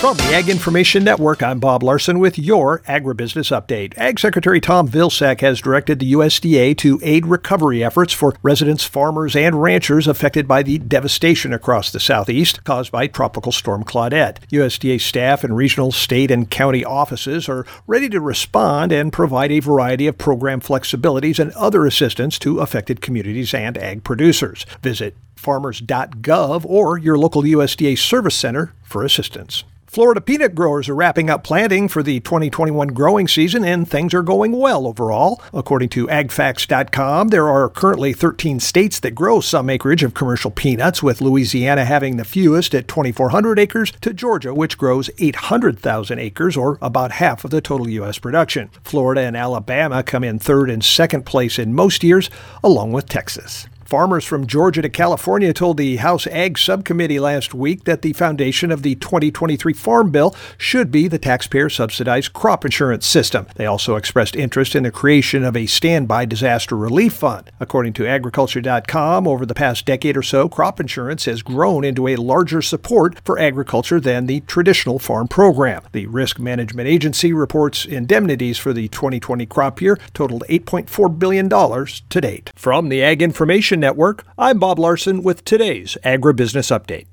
From the Ag Information Network, I'm Bob Larson with your Agribusiness Update. Ag Secretary Tom Vilsack has directed the USDA to aid recovery efforts for residents, farmers, and ranchers affected by the devastation across the Southeast caused by Tropical Storm Claudette. USDA staff and regional, state, and county offices are ready to respond and provide a variety of program flexibilities and other assistance to affected communities and ag producers. Visit farmers.gov or your local USDA service center for assistance. Florida peanut growers are wrapping up planting for the 2021 growing season, and things are going well overall. According to agfacts.com, there are currently 13 states that grow some acreage of commercial peanuts, with Louisiana having the fewest at 2,400 acres to Georgia, which grows 800,000 acres, or about half of the total U.S. production. Florida and Alabama come in third and second place in most years, along with Texas. Farmers from Georgia to California told the House Ag Subcommittee last week that the foundation of the 2023 Farm Bill should be the taxpayer-subsidized crop insurance system. They also expressed interest in the creation of a standby disaster relief fund. According to agriculture.com, over the past decade or so, crop insurance has grown into a larger support for agriculture than the traditional farm program. The Risk Management Agency reports indemnities for the 2020 crop year totaled $8.4 billion to date. From the Ag Information Network, I'm Bob Larson with today's Agribusiness Update.